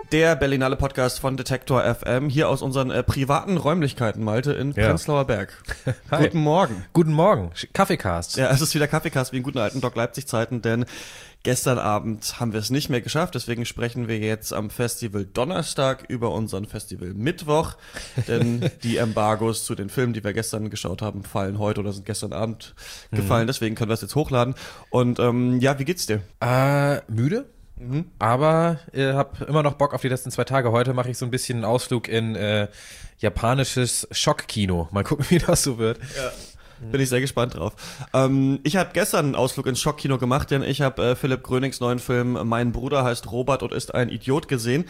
der Berlinale Podcast von Detektor FM, hier aus unseren privaten Räumlichkeiten, Malte, in Prenzlauer Berg. Hi. Guten Morgen. Guten Morgen. Kaffeecast. Ja, es ist wieder Kaffeecast wie in guten alten Doc Leipzig-Zeiten, denn gestern Abend haben wir es nicht mehr geschafft, deswegen sprechen wir jetzt am Festival Donnerstag über unseren Festival Mittwoch, denn die Embargos zu den Filmen, die wir gestern geschaut haben, fallen heute oder sind gestern Abend gefallen, deswegen können wir es jetzt hochladen. Und ja, wie geht's dir? Müde? Aber hab immer noch Bock auf die letzten 2 Tage. Heute mache ich so ein bisschen einen Ausflug in japanisches Schockkino. Mal gucken, wie das so wird. Ja. Bin ich sehr gespannt drauf. Ich habe gestern einen Ausflug ins Schockkino gemacht, denn ich habe Philipp Grönings neuen Film Mein Bruder heißt Robert und ist ein Idiot gesehen.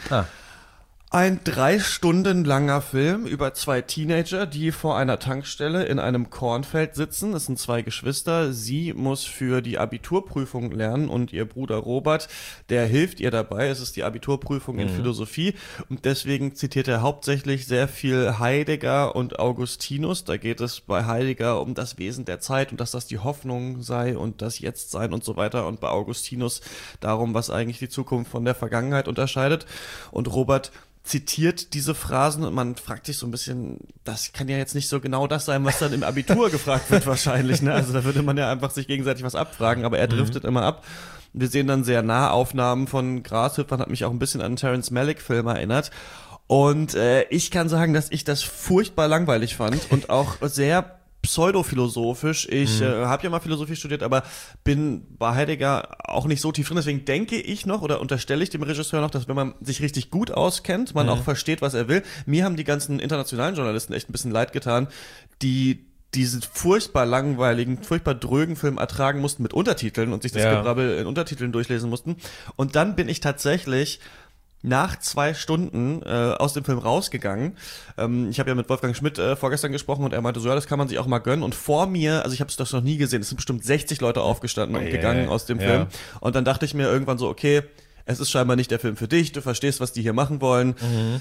Ein 3 Stunden langer Film über 2 Teenager, die vor einer Tankstelle in einem Kornfeld sitzen. Es sind 2 Geschwister. Sie muss für die Abiturprüfung lernen und ihr Bruder Robert, der hilft ihr dabei. Es ist die Abiturprüfung in Philosophie und deswegen zitiert er hauptsächlich sehr viel Heidegger und Augustinus. Da geht es bei Heidegger um das Wesen der Zeit und dass das die Hoffnung sei und das Jetztsein und so weiter. Und bei Augustinus darum, was eigentlich die Zukunft von der Vergangenheit unterscheidet. Und Robert zitiert diese Phrasen und man fragt sich so ein bisschen, das kann ja jetzt nicht so genau das sein, was dann im Abitur gefragt wird wahrscheinlich, ne? Also da würde man ja einfach sich gegenseitig was abfragen, aber er driftet immer ab. Wir sehen dann sehr Nahaufnahmen von Grashüpfern, hat mich auch ein bisschen an einen Terrence Malick-Film erinnert. Und ich kann sagen, dass ich das furchtbar langweilig fand und auch sehr pseudophilosophisch. Ich habe ja mal Philosophie studiert, aber bin bei Heidegger auch nicht so tief drin. Deswegen denke ich noch oder unterstelle ich dem Regisseur noch, dass wenn man sich richtig gut auskennt, man auch versteht, was er will. Mir haben die ganzen internationalen Journalisten echt ein bisschen leid getan, die diesen furchtbar langweiligen, furchtbar drögen Film ertragen mussten mit Untertiteln und sich das Gebrabbel in Untertiteln durchlesen mussten. Und dann bin ich tatsächlich nach 2 Stunden aus dem Film rausgegangen. Ich habe ja mit Wolfgang Schmidt vorgestern gesprochen und er meinte so, ja, das kann man sich auch mal gönnen. Und vor mir, also ich habe es das noch nie gesehen, es sind bestimmt 60 Leute aufgestanden und gegangen aus dem Film. Und dann dachte ich mir irgendwann so, okay, es ist scheinbar nicht der Film für dich, du verstehst, was die hier machen wollen,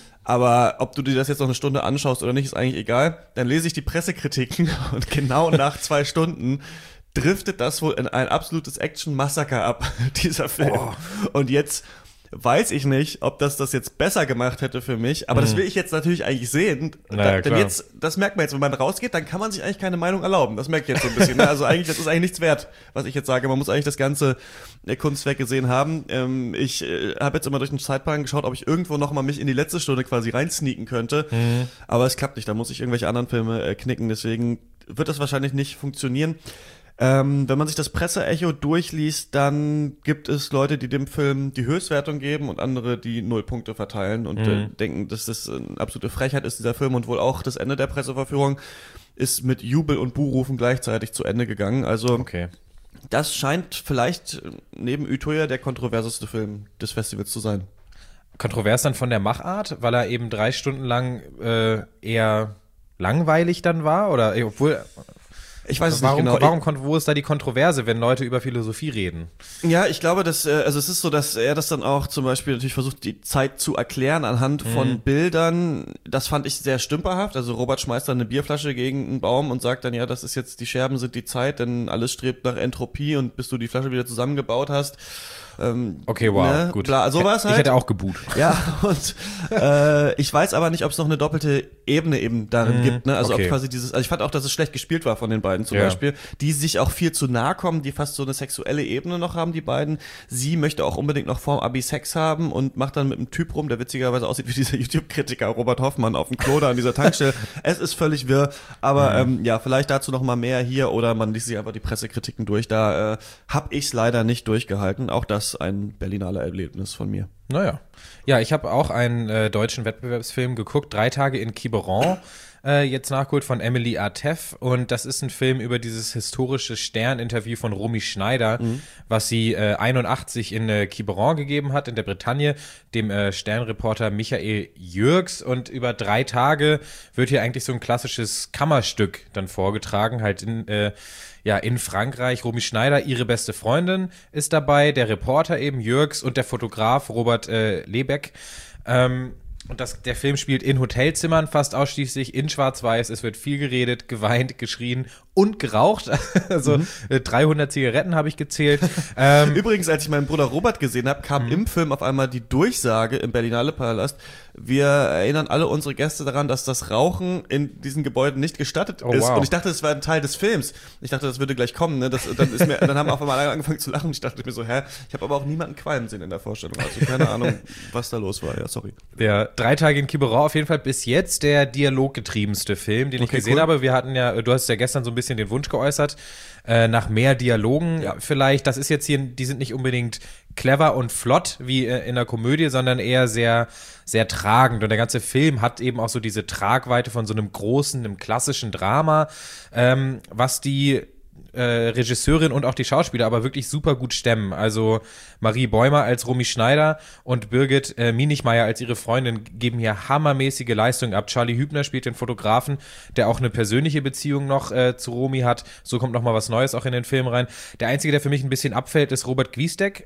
aber ob du dir das jetzt noch eine Stunde anschaust oder nicht, ist eigentlich egal. Dann lese ich die Pressekritiken und genau nach 2 Stunden driftet das wohl in ein absolutes Action-Massaker ab, dieser Film. Und jetzt weiß ich nicht, ob das jetzt besser gemacht hätte für mich, aber das will ich jetzt natürlich eigentlich sehen. Denn jetzt, das merkt man jetzt, wenn man rausgeht, dann kann man sich eigentlich keine Meinung erlauben. Das merke ich jetzt so ein bisschen. Ne? Also eigentlich, das ist eigentlich nichts wert, was ich jetzt sage. Man muss eigentlich das ganze Kunstwerk gesehen haben. Ich habe jetzt immer durch den Zeitplan geschaut, ob ich irgendwo noch mal mich in die letzte Stunde quasi reinsneaken könnte. Aber es klappt nicht. Da muss ich irgendwelche anderen Filme knicken. Deswegen wird das wahrscheinlich nicht funktionieren. Wenn man sich das Presseecho durchliest, dann gibt es Leute, die dem Film die Höchstwertung geben und andere, die 0 Punkte verteilen und denken, dass das eine absolute Frechheit ist, dieser Film. Und wohl auch das Ende der Presseverführung ist mit Jubel und Buhrufen gleichzeitig zu Ende gegangen. Also das scheint vielleicht neben Utøya der kontroverseste Film des Festivals zu sein. Kontrovers dann von der Machart, weil er eben 3 Stunden lang eher langweilig dann war? Oder obwohl... Ich weiß es nicht genau. Wo ist da die Kontroverse, wenn Leute über Philosophie reden? Ja, ich glaube, dass also es ist so, dass er das dann auch zum Beispiel natürlich versucht, die Zeit zu erklären anhand von Bildern. Das fand ich sehr stümperhaft. Also Robert schmeißt dann eine Bierflasche gegen einen Baum und sagt dann, ja, das ist jetzt, die Scherben sind die Zeit, denn alles strebt nach Entropie und bis du die Flasche wieder zusammengebaut hast. Okay, wow, ne, gut. Bla, sowas halt. Ich hätte auch geboot. Ja, und ich weiß aber nicht, ob es noch eine doppelte Ebene eben darin gibt, ne? Also ob quasi dieses, also ich fand auch, dass es schlecht gespielt war von den beiden zum Beispiel, die sich auch viel zu nahe kommen, die fast so eine sexuelle Ebene noch haben, die beiden. Sie möchte auch unbedingt noch vorm Abi Sex haben und macht dann mit einem Typ rum, der witzigerweise aussieht wie dieser YouTube-Kritiker Robert Hoffmann auf dem Klo da an dieser Tankstelle. Es ist völlig wirr, aber ja, vielleicht dazu noch mal mehr hier oder man liest sich einfach die Pressekritiken durch. Da hab ich's leider nicht durchgehalten. Auch das ein Berlinale Erlebnis von mir. Naja. Ja, ich habe auch einen deutschen Wettbewerbsfilm geguckt, 3 Tage in Quiberon, jetzt nachgeholt von Emily Artef. Und das ist ein Film über dieses historische Stern-Interview von Romy Schneider, was sie 81 in Quiberon gegeben hat, in der Bretagne, dem Sternreporter Michael Jürgs. Und über 3 Tage wird hier eigentlich so ein klassisches Kammerstück dann vorgetragen, halt in Frankreich. Romy Schneider, ihre beste Freundin, ist dabei, der Reporter eben Jürgs und der Fotograf Robert Lebeck. Und der Film spielt in Hotelzimmern fast ausschließlich, in Schwarz-Weiß. Es wird viel geredet, geweint, geschrien und geraucht. Also 300 Zigaretten habe ich gezählt. Übrigens, als ich meinen Bruder Robert gesehen habe, kam im Film auf einmal die Durchsage im Berlinale Palast: Wir erinnern alle unsere Gäste daran, dass das Rauchen in diesen Gebäuden nicht gestattet ist. Wow. Und ich dachte, das war ein Teil des Films. Ich dachte, das würde gleich kommen. Ne? Dann haben auf einmal alle angefangen zu lachen. Ich dachte mir so, ich habe aber auch niemanden qualmen sehen in der Vorstellung. Also keine Ahnung, was da los war. Ja, sorry. Ja, 3 Tage in Quiberon, auf jeden Fall bis jetzt der dialoggetriebenste Film, den ich gesehen habe. Wir hatten ja, du hast ja gestern so ein bisschen den Wunsch geäußert, nach mehr Dialogen vielleicht. Das ist jetzt hier, die sind nicht unbedingt clever und flott wie in der Komödie, sondern eher sehr, sehr tragend. Und der ganze Film hat eben auch so diese Tragweite von so einem großen, einem klassischen Drama, was die Regisseurin und auch die Schauspieler aber wirklich super gut stemmen. Also Marie Bäumer als Romy Schneider und Birgit Minichmeier als ihre Freundin geben hier hammermäßige Leistungen ab. Charlie Hübner spielt den Fotografen, der auch eine persönliche Beziehung noch zu Romy hat. So kommt noch mal was Neues auch in den Film rein. Der Einzige, der für mich ein bisschen abfällt, ist Robert Gwiesdeck.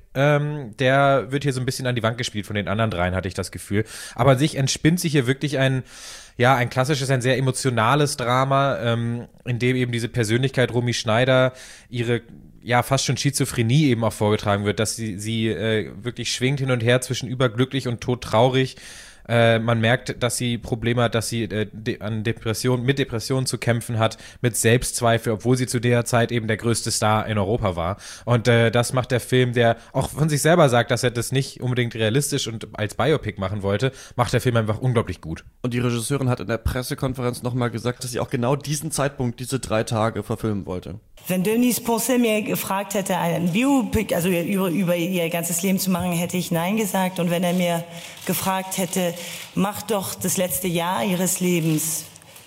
Der wird hier so ein bisschen an die Wand gespielt von den anderen dreien, hatte ich das Gefühl. Aber an sich entspinnt sich hier wirklich ein klassisches, ein sehr emotionales Drama, in dem eben diese Persönlichkeit Romy Schneider ihre fast schon Schizophrenie eben auch vorgetragen wird, dass sie wirklich schwingt hin und her zwischen überglücklich und todtraurig. Man merkt, dass sie Probleme hat, dass sie mit Depressionen zu kämpfen hat, mit Selbstzweifel, obwohl sie zu der Zeit eben der größte Star in Europa war. Und das macht der Film, der auch von sich selber sagt, dass er das nicht unbedingt realistisch und als Biopic machen wollte, macht der Film einfach unglaublich gut. Und die Regisseurin hat in der Pressekonferenz nochmal gesagt, dass sie auch genau diesen Zeitpunkt, diese 3 Tage verfilmen wollte. Wenn Denise Poncet mir gefragt hätte, ein Biopic, also über ihr ganzes Leben zu machen, hätte ich Nein gesagt. Und wenn er mir gefragt hätte, mach doch das letzte Jahr ihres Lebens,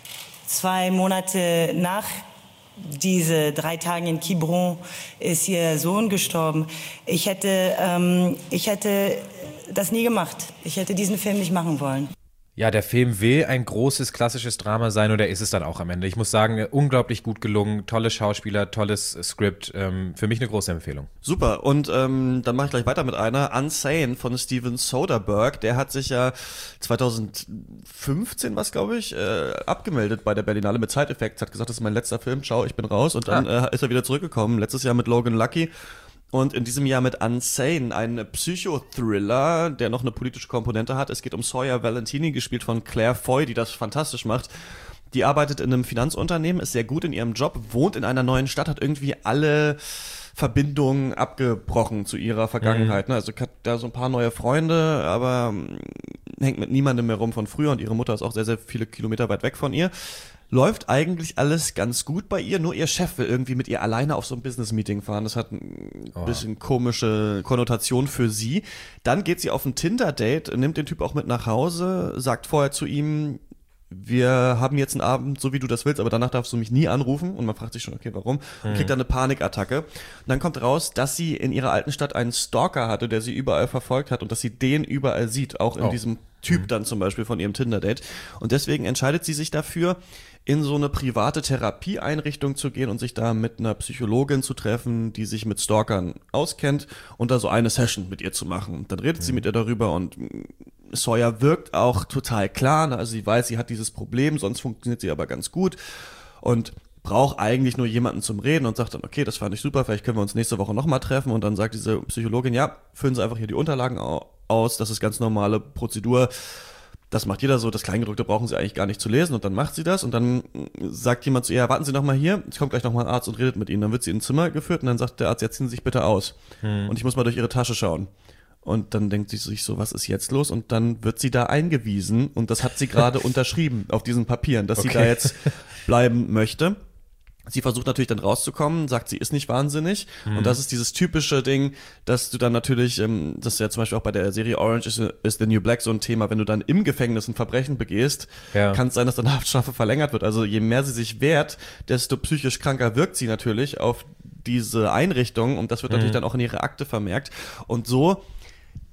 2 Monate nach diese 3 Tagen in Quiberon ist ihr Sohn gestorben. Ich hätte das nie gemacht. Ich hätte diesen Film nicht machen wollen. Ja, der Film will ein großes, klassisches Drama sein und er ist es dann auch am Ende. Ich muss sagen, unglaublich gut gelungen, tolle Schauspieler, tolles Skript, für mich eine große Empfehlung. Super, und dann mache ich gleich weiter mit einer, Unsane von Steven Soderbergh. Der hat sich ja 2015, glaube ich, abgemeldet bei der Berlinale mit Side Effects, hat gesagt, das ist mein letzter Film, ciao, ich bin raus. Und dann ist er wieder zurückgekommen, letztes Jahr mit Logan Lucky. Und in diesem Jahr mit Unsane, ein Psychothriller, der noch eine politische Komponente hat. Es geht um Sawyer Valentini, gespielt von Claire Foy, die das fantastisch macht. Die arbeitet in einem Finanzunternehmen, ist sehr gut in ihrem Job, wohnt in einer neuen Stadt, hat irgendwie alle Verbindungen abgebrochen zu ihrer Vergangenheit. Also hat da so ein paar neue Freunde, aber hängt mit niemandem mehr rum von früher und ihre Mutter ist auch sehr, sehr viele Kilometer weit weg von ihr. Läuft eigentlich alles ganz gut bei ihr, nur ihr Chef will irgendwie mit ihr alleine auf so ein Business-Meeting fahren. Das hat ein bisschen komische Konnotation für sie. Dann geht sie auf ein Tinder-Date, nimmt den Typ auch mit nach Hause, sagt vorher zu ihm, wir haben jetzt einen Abend, so wie du das willst, aber danach darfst du mich nie anrufen. Und man fragt sich schon, okay, warum? Und kriegt dann eine Panikattacke. Und dann kommt raus, dass sie in ihrer alten Stadt einen Stalker hatte, der sie überall verfolgt hat und dass sie den überall sieht, auch in diesem Typ dann zum Beispiel von ihrem Tinder-Date. Und deswegen entscheidet sie sich dafür, in so eine private Therapieeinrichtung zu gehen und sich da mit einer Psychologin zu treffen, die sich mit Stalkern auskennt und da so eine Session mit ihr zu machen. Dann redet sie mit ihr darüber und Sawyer wirkt auch total klar, also sie weiß, sie hat dieses Problem, sonst funktioniert sie aber ganz gut und braucht eigentlich nur jemanden zum Reden und sagt dann, okay, das fand ich super, vielleicht können wir uns nächste Woche nochmal treffen und dann sagt diese Psychologin, ja, füllen Sie einfach hier die Unterlagen aus, das ist ganz normale Prozedur, das macht jeder so, das Kleingedruckte brauchen Sie eigentlich gar nicht zu lesen und dann macht sie das und dann sagt jemand zu ihr, warten Sie noch mal hier, es kommt gleich noch mal ein Arzt und redet mit Ihnen, dann wird sie in ein Zimmer geführt und dann sagt der Arzt, jetzt ziehen Sie sich bitte aus und ich muss mal durch Ihre Tasche schauen. Und dann denkt sie sich so, was ist jetzt los? Und dann wird sie da eingewiesen und das hat sie gerade unterschrieben auf diesen Papieren, dass sie da jetzt bleiben möchte. Sie versucht natürlich dann rauszukommen, sagt, sie ist nicht wahnsinnig. Und das ist dieses typische Ding, dass du dann natürlich, das ist ja zum Beispiel auch bei der Serie Orange is the New Black so ein Thema, wenn du dann im Gefängnis ein Verbrechen begehst, kann es sein, dass deine Haftstrafe verlängert wird. Also je mehr sie sich wehrt, desto psychisch kranker wirkt sie natürlich auf diese Einrichtung und das wird natürlich dann auch in ihre Akte vermerkt. Und so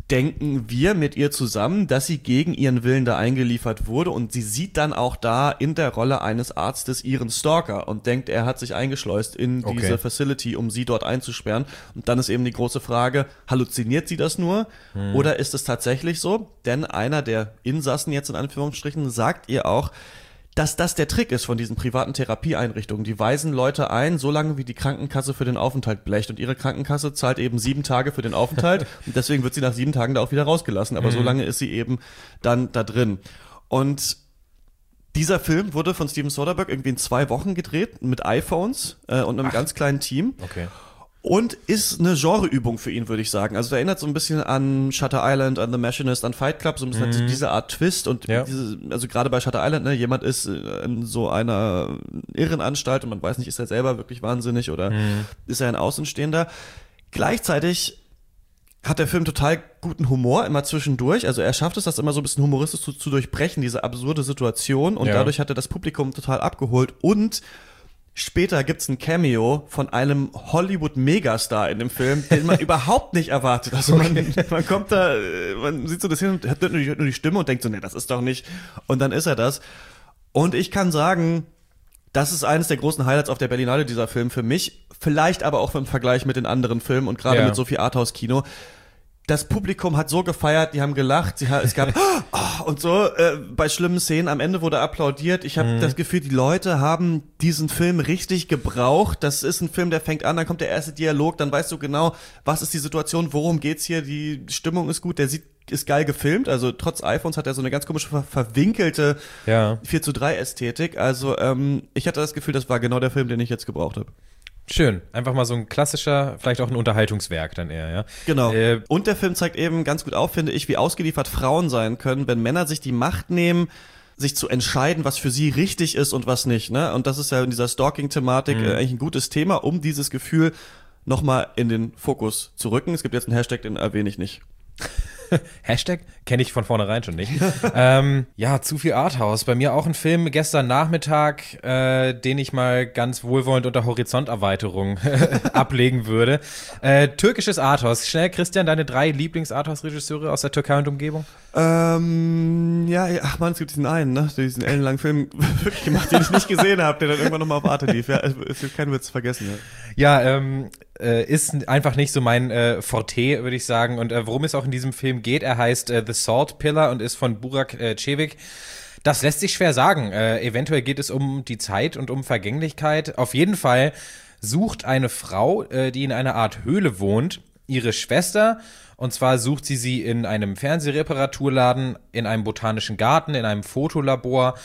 denken wir mit ihr zusammen, dass sie gegen ihren Willen da eingeliefert wurde, und sie sieht dann auch da in der Rolle eines Arztes ihren Stalker und denkt, er hat sich eingeschleust in diese Facility, um sie dort einzusperren. Und dann ist eben die große Frage, halluziniert sie das nur oder ist es tatsächlich so? Denn einer der Insassen jetzt in Anführungsstrichen sagt ihr auch, dass das der Trick ist von diesen privaten Therapieeinrichtungen. Die weisen Leute ein, solange wie die Krankenkasse für den Aufenthalt blecht. Und ihre Krankenkasse zahlt eben 7 Tage für den Aufenthalt. Und deswegen wird sie nach 7 Tagen da auch wieder rausgelassen. Aber solange ist sie eben dann da drin. Und dieser Film wurde von Steven Soderbergh irgendwie in 2 Wochen gedreht mit iPhones und einem ganz kleinen Team. Okay. Und ist eine Genreübung für ihn, würde ich sagen. Also erinnert so ein bisschen an Shutter Island, an The Machinist, an Fight Club, so ein bisschen diese Art Twist. Und also gerade bei Shutter Island, ne, jemand ist in so einer Irrenanstalt und man weiß nicht, ist er selber wirklich wahnsinnig oder ist er ein Außenstehender. Gleichzeitig hat der Film total guten Humor immer zwischendurch. Also er schafft es, das immer so ein bisschen humoristisch zu durchbrechen, diese absurde Situation. Und dadurch hat er das Publikum total abgeholt. Und später gibt's ein Cameo von einem Hollywood-Megastar in dem Film, den man überhaupt nicht erwartet. Also man kommt da, man sieht so das hin und hört nur die Stimme und denkt so, nee, das ist doch nicht. Und dann ist er das. Und ich kann sagen, das ist eines der großen Highlights auf der Berlinale, dieser Film für mich. Vielleicht aber auch im Vergleich mit den anderen Filmen und gerade mit so viel Arthouse-Kino. Das Publikum hat so gefeiert, die haben gelacht, es gab und so bei schlimmen Szenen. Am Ende wurde applaudiert. Ich habe das Gefühl, die Leute haben diesen Film richtig gebraucht. Das ist ein Film, der fängt an, dann kommt der erste Dialog, dann weißt du genau, was ist die Situation, worum geht's hier, die Stimmung ist gut, ist geil gefilmt. Also trotz iPhones hat er so eine ganz komische, verwinkelte 4:3 Ästhetik. Also ich hatte das Gefühl, das war genau der Film, den ich jetzt gebraucht habe. Schön. Einfach mal so ein klassischer, vielleicht auch ein Unterhaltungswerk dann eher, ja. Genau. Und der Film zeigt eben ganz gut auf, finde ich, wie ausgeliefert Frauen sein können, wenn Männer sich die Macht nehmen, sich zu entscheiden, was für sie richtig ist und was nicht, ne? Und das ist ja in dieser Stalking-Thematik eigentlich ein gutes Thema, um dieses Gefühl nochmal in den Fokus zu rücken. Es gibt jetzt einen Hashtag, den erwähne ich nicht. Hashtag? Kenne ich von vornherein schon nicht. Ja, zu viel Arthouse. Bei mir auch ein Film gestern Nachmittag, den ich mal ganz wohlwollend unter Horizonterweiterung ablegen würde. Türkisches Arthouse. Schnell, Christian, deine 3 Lieblings-Arthouse-Regisseure aus der Türkei und Umgebung? Ach man, es gibt diesen einen, ne? Diesen ellenlangen Film wirklich gemacht, den ich nicht gesehen habe, der dann irgendwann nochmal auf Arte lief. Ja, es wird kein Witz vergessen. Ja, ist einfach nicht so mein Forte, würde ich sagen. Und worum es auch in diesem Film geht, er heißt The Salt Pillar und ist von Burak Çevik. Das lässt sich schwer sagen. Eventuell geht es um die Zeit und um Vergänglichkeit. Auf jeden Fall sucht eine Frau, die in einer Art Höhle wohnt, ihre Schwester. Und zwar sucht sie in einem Fernsehreparaturladen, in einem botanischen Garten, in einem Fotolabor,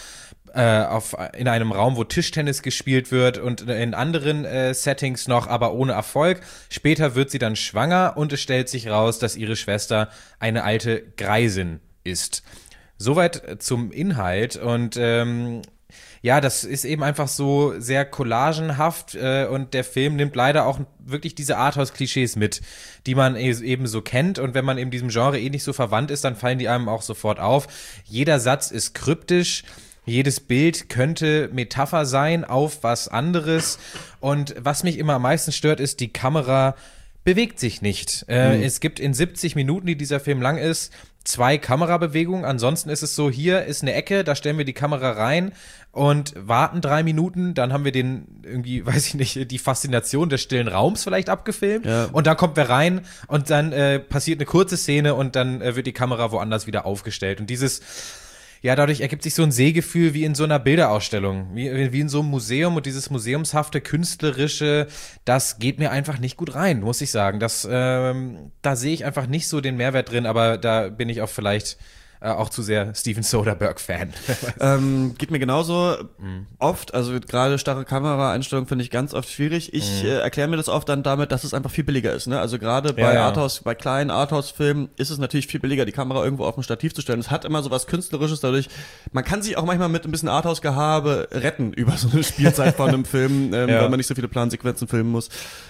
in einem Raum, wo Tischtennis gespielt wird und in anderen Settings noch, aber ohne Erfolg. Später wird sie dann schwanger und es stellt sich raus, dass ihre Schwester eine alte Greisin ist. Soweit zum Inhalt und ja, das ist eben einfach so sehr collagenhaft und der Film nimmt leider auch wirklich diese Arthouse-Klischees mit, die man eben so kennt und wenn man eben diesem Genre nicht so verwandt ist, dann fallen die einem auch sofort auf. Jeder Satz ist kryptisch. Jedes Bild könnte Metapher sein auf was anderes. Und was mich immer am meisten stört, ist, die Kamera bewegt sich nicht. Es gibt in 70 Minuten, die dieser Film lang ist, 2 Kamerabewegungen. Ansonsten ist es so, hier ist eine Ecke, da stellen wir die Kamera rein und warten 3 Minuten. Dann haben wir irgendwie, weiß ich nicht, die Faszination des stillen Raums vielleicht abgefilmt. Ja. Und dann kommt wer rein und dann passiert eine kurze Szene und dann wird die Kamera woanders wieder aufgestellt. Und ja, dadurch ergibt sich so ein Sehgefühl wie in so einer Bilderausstellung, wie in so einem Museum und dieses museumshafte, künstlerische, das geht mir einfach nicht gut rein, muss ich sagen. Da sehe ich einfach nicht so den Mehrwert drin, aber da bin ich auch vielleicht auch zu sehr Steven Soderbergh-Fan. Geht mir genauso oft, also gerade starre Kameraeinstellungen finde ich ganz oft schwierig. Ich erkläre mir das oft dann damit, dass es einfach viel billiger ist. Ne? Also gerade bei Arthouse, bei kleinen Arthouse-Filmen ist es natürlich viel billiger, die Kamera irgendwo auf ein Stativ zu stellen. Es hat immer so was Künstlerisches dadurch. Man kann sich auch manchmal mit ein bisschen Arthouse-Gehabe retten über so eine Spielzeit von einem Film, weil man nicht so viele Plansequenzen filmen muss. Ja.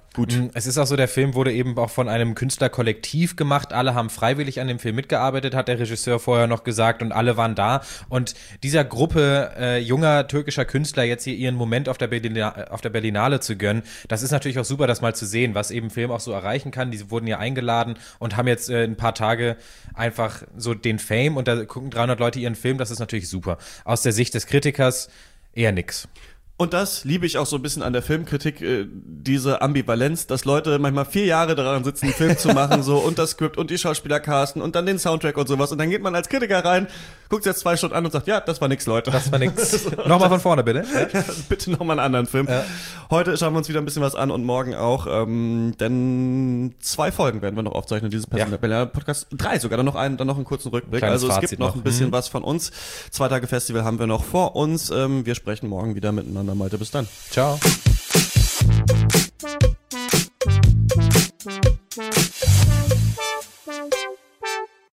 gut. Es ist auch so, der Film wurde eben auch von einem Künstlerkollektiv gemacht. Alle haben freiwillig an dem Film mitgearbeitet, hat der Regisseur vorher noch gesagt, und alle waren da. Und dieser Gruppe junger türkischer Künstler jetzt hier ihren Moment auf der Berlinale zu gönnen, das ist natürlich auch super, das mal zu sehen, was eben Film auch so erreichen kann. Die wurden hier eingeladen und haben jetzt ein paar Tage einfach so den Fame, und da gucken 300 Leute ihren Film, das ist natürlich super. Aus der Sicht des Kritikers eher nix. Und das liebe ich auch so ein bisschen an der Filmkritik, diese Ambivalenz, dass Leute manchmal 4 Jahre daran sitzen, einen Film zu machen, so, und das Skript und die Schauspieler casten und dann den Soundtrack und sowas, und dann geht man als Kritiker rein, guckt sich jetzt 2 Stunden an und sagt, ja, das war nix, Leute. Das war nix. Nochmal von vorne, bitte. Ja, bitte nochmal einen anderen Film. Ja. Heute schauen wir uns wieder ein bisschen was an und morgen auch, denn 2 Folgen werden wir noch aufzeichnen, dieses Podcast. 3 sogar, dann noch einen kurzen Rückblick. Kleines also es Fazit gibt noch ein bisschen was von uns. 2 Tage Festival haben wir noch vor uns. Wir sprechen morgen wieder miteinander. Malte, bis dann. Ciao.